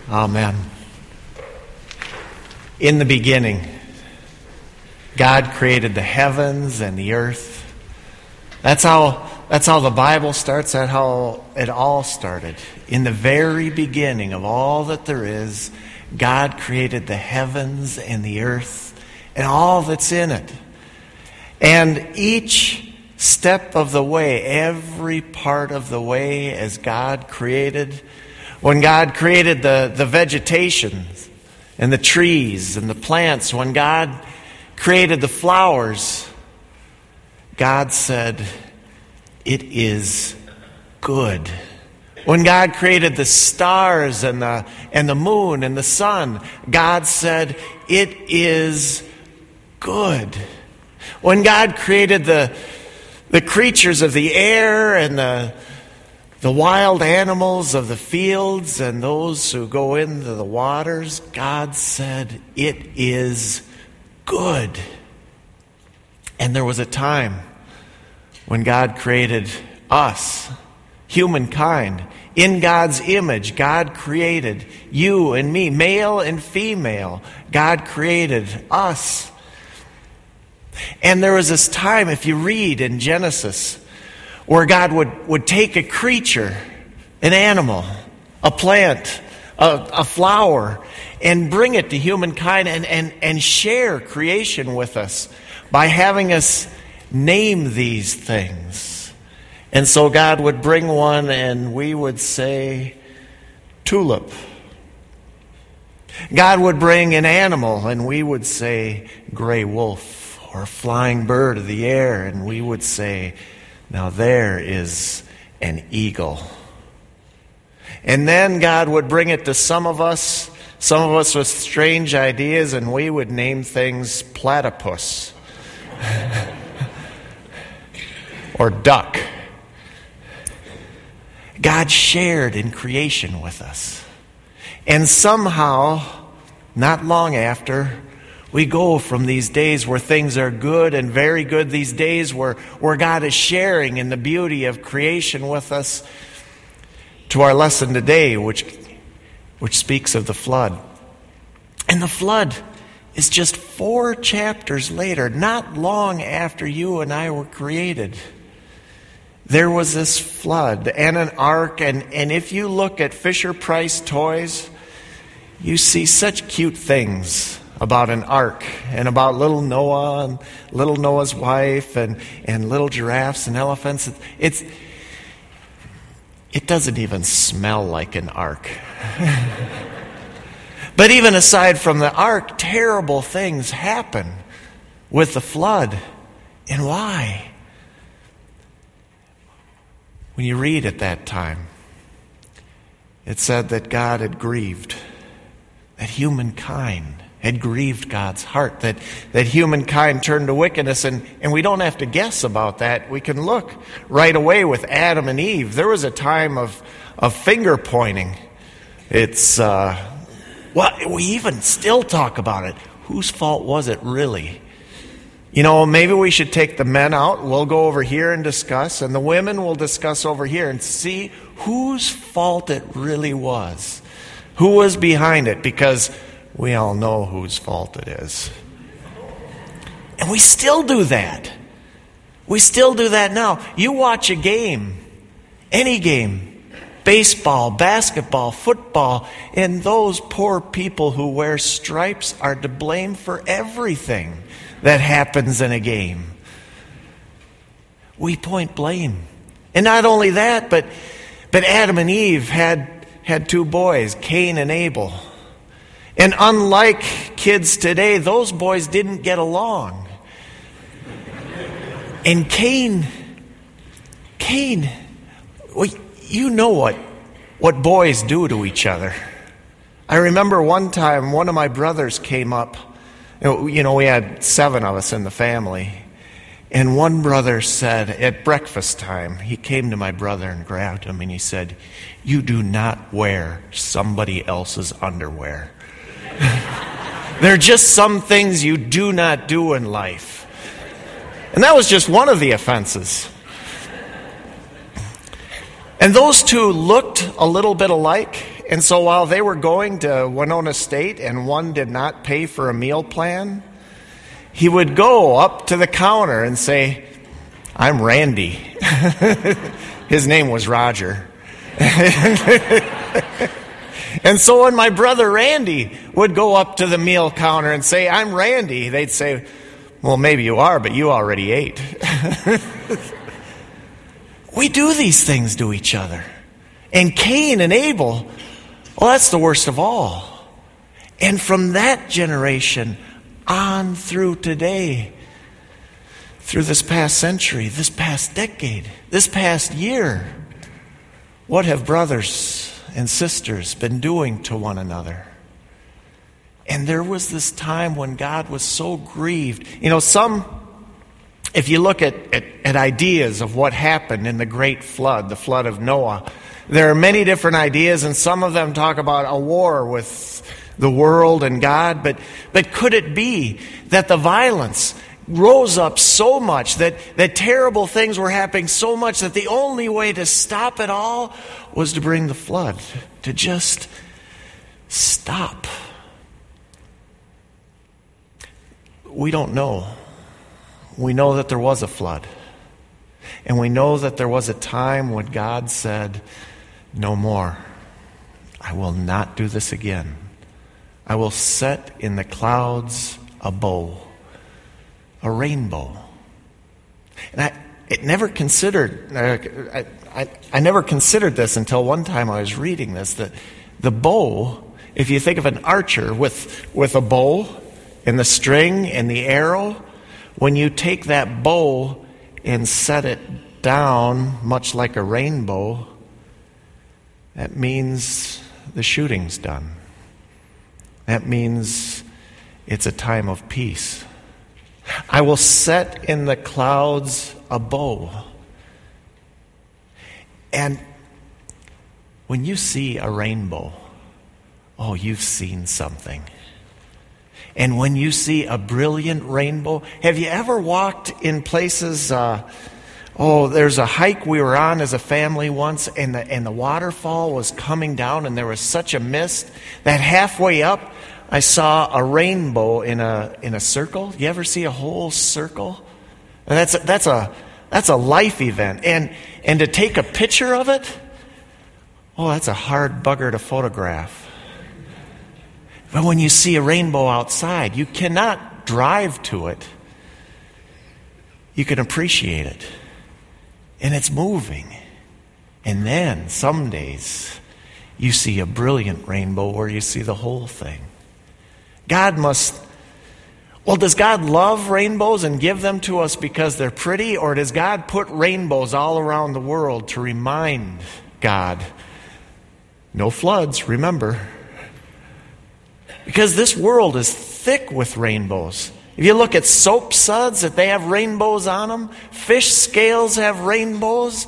Amen. In the beginning, God created the heavens and the earth. That's how the Bible starts. That's how it all started. In the very beginning of all that there is, God created the heavens and the earth and all that's in it. And each step of the way, every part of the way as God created, when God created the vegetation and the trees and the plants, when God created the flowers, God said, "It is good." When God created the stars and the moon and the sun, God said, "It is good." When God created the creatures of the air and the wild animals of the fields and those who go into the waters, God said, "It is good." And there was a time when God created us, humankind. In God's image, God created you and me, male and female. God created us. And there was this time, if you read in Genesis, where God would take a creature, an animal, a plant, a flower, and bring it to humankind and share creation with us by having us name these things. And so God would bring one and we would say, tulip. God would bring an animal and we would say, gray wolf, or flying bird of the air, and we would say, now there is an eagle. And then God would bring it to some of us with strange ideas, and we would name things platypus or duck. God shared in creation with us. And somehow, not long after, we go from these days where things are good and very good, these days where God is sharing in the beauty of creation with us, to our lesson today, which speaks of the flood. And the flood is just 4 chapters later, not long after you and I were created. There was this flood and an ark, and if you look at Fisher-Price toys, you see such cute things about an ark and about little Noah and little Noah's wife and little giraffes and elephants. It doesn't even smell like an ark. But even aside from the ark, terrible things happen with the flood. And why? When you read at that time, it said that God had grieved, that humankind had grieved God's heart, that humankind turned to wickedness, and we don't have to guess about that. We can look right away with Adam and Eve. There was a time of finger pointing. It's, we even still talk about it. Whose fault was it really? You know, maybe we should take the men out. We'll go over here and discuss, and the women will discuss over here and see whose fault it really was. Who was behind it? Because we all know whose fault it is. And we still do that. We still do that now. You watch a game, any game, baseball, basketball, football, and those poor people who wear stripes are to blame for everything that happens in a game. We point blame. And not only that, but Adam and Eve had 2 boys, Cain and Abel. And unlike kids today, those boys didn't get along. And Cain, well, you know what boys do to each other. I remember one time one of my brothers came up. You know, we had 7 of us in the family. And one brother said, at breakfast time, he came to my brother and grabbed him and he said, "You do not wear somebody else's underwear. There are just some things you do not do in life." And that was just one of the offenses. And those 2 looked a little bit alike, And so while they were going to Winona State and one did not pay for a meal plan, he would go up to the counter and say, "I'm Randy." His name was Roger. And so when my brother Randy would go up to the meal counter and say, "I'm Randy," they'd say, "Well, maybe you are, but you already ate." We do these things to each other. And Cain and Abel, well, that's the worst of all. And from that generation on through today, through this past century, this past decade, this past year, what have brothers and sisters been doing to one another? And there was this time when God was so grieved. If you look at ideas of what happened in the great flood, the flood of Noah, there are many different ideas, and some of them talk about a war with the world and God. But could it be that the violence rose up so much, that terrible things were happening so much, that the only way to stop it all was to bring the flood, to just stop? We don't know. We know that there was a flood. And we know that there was a time when God said, "No more. I will not do this again. I will set in the clouds a bow, a rainbow." And I never considered this until one time I was reading this, that the bow, if you think of an archer with a bow and the string and the arrow, when you take that bow and set it down, much like a rainbow, that means the shooting's done. That means it's a time of peace. I will set in the clouds a bow. And when you see a rainbow, oh, you've seen something. And when you see a brilliant rainbow, have you ever walked in places? There's a hike we were on as a family once, and the waterfall was coming down, and there was such a mist that halfway up, I saw a rainbow in a circle. You ever see a whole circle? And that's a life event, and to take a picture of it, oh, that's a hard bugger to photograph. But when you see a rainbow outside, you cannot drive to it. You can appreciate it. And it's moving. And then, some days, you see a brilliant rainbow where you see the whole thing. does God love rainbows and give them to us because they're pretty? Or does God put rainbows all around the world to remind God, no floods, remember? Because this world is thick with rainbows. If you look at soap suds, that they have rainbows on them. Fish scales have rainbows.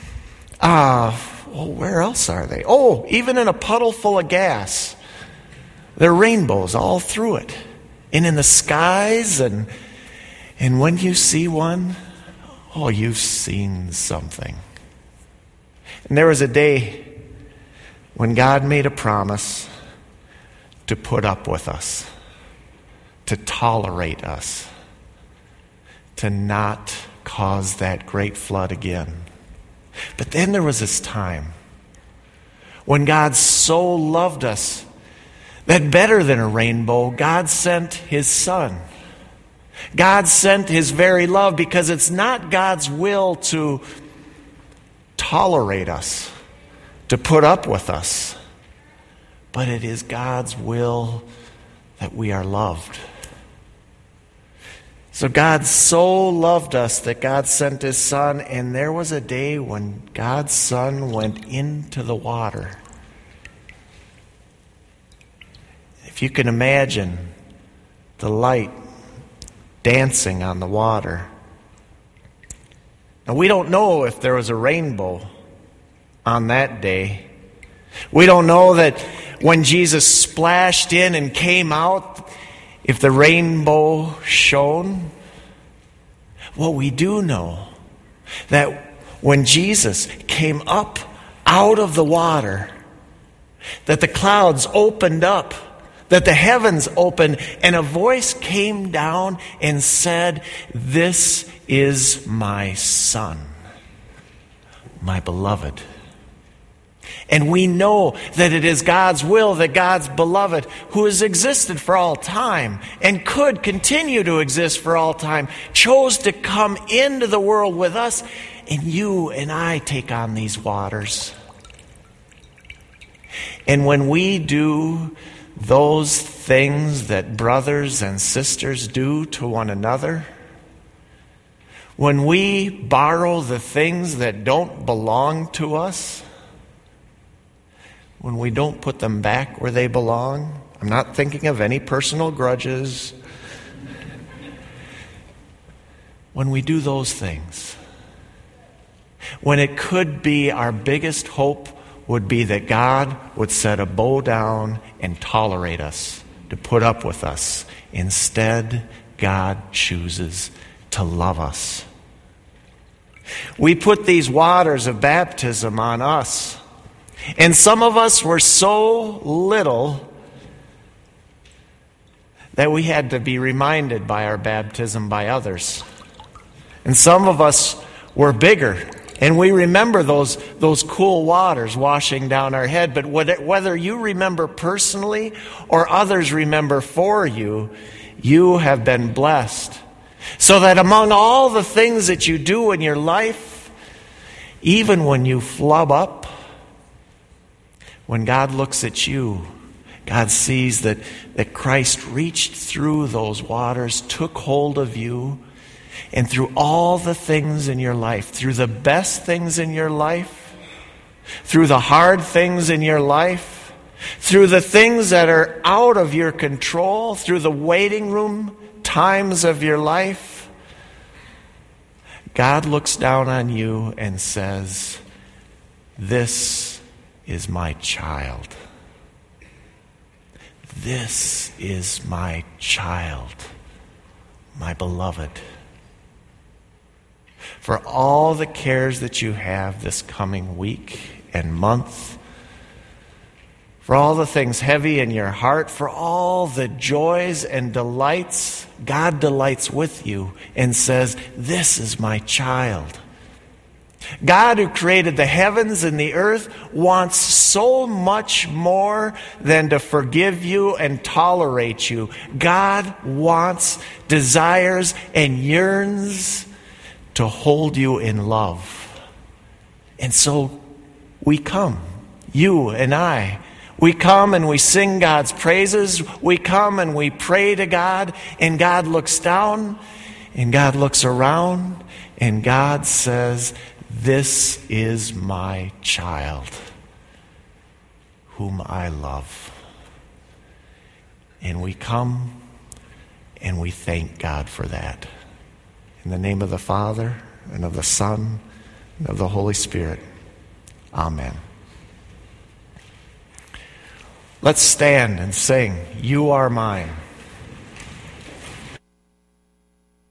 Where else are they? Oh, even in a puddle full of gas, there are rainbows all through it. And in the skies, and when you see one, oh, you've seen something. And there was a day when God made a promise to put up with us, to tolerate us, to not cause that great flood again. But then there was this time when God so loved us that better than a rainbow, God sent His Son. God sent His very love, because it's not God's will to tolerate us, to put up with us, but it is God's will that we are loved. So God so loved us that God sent His Son, and there was a day when God's Son went into the water. If you can imagine the light dancing on the water. Now, we don't know if there was a rainbow on that day. We don't know that when Jesus splashed in and came out, if the rainbow shone. What we do know, that when Jesus came up out of the water, that the clouds opened up, that the heavens opened, and a voice came down and said, "This is my Son, my beloved." And we know that it is God's will that God's beloved, who has existed for all time and could continue to exist for all time, chose to come into the world with us, and you and I take on these waters. And when we do those things that brothers and sisters do to one another, when we borrow the things that don't belong to us, when we don't put them back where they belong, I'm not thinking of any personal grudges. When we do those things, when it could be our biggest hope would be that God would set a bow down and tolerate us, to put up with us. Instead, God chooses to love us. We put these waters of baptism on us. And some of us were so little that we had to be reminded by our baptism by others. And some of us were bigger, and we remember those cool waters washing down our head. But whether you remember personally or others remember for you, you have been blessed. So that among all the things that you do in your life, even when you flub up, when God looks at you, God sees that Christ reached through those waters, took hold of you, and through all the things in your life, through the best things in your life, through the hard things in your life, through the things that are out of your control, through the waiting room times of your life, God looks down on you and says, "This is my child. This is my child, my beloved." For all the cares that you have this coming week and month, for all the things heavy in your heart, for all the joys and delights, God delights with you and says, "This is my child." God, who created the heavens and the earth, wants so much more than to forgive you and tolerate you. God wants, desires, and yearns to hold you in love. And so we come, you and I. We come and we sing God's praises. We come and we pray to God, and God looks down and God looks around, and God says, "This is my child, whom I love." And we come and we thank God for that. In the name of the Father, and of the Son, and of the Holy Spirit. Amen. Let's stand and sing, "You Are Mine."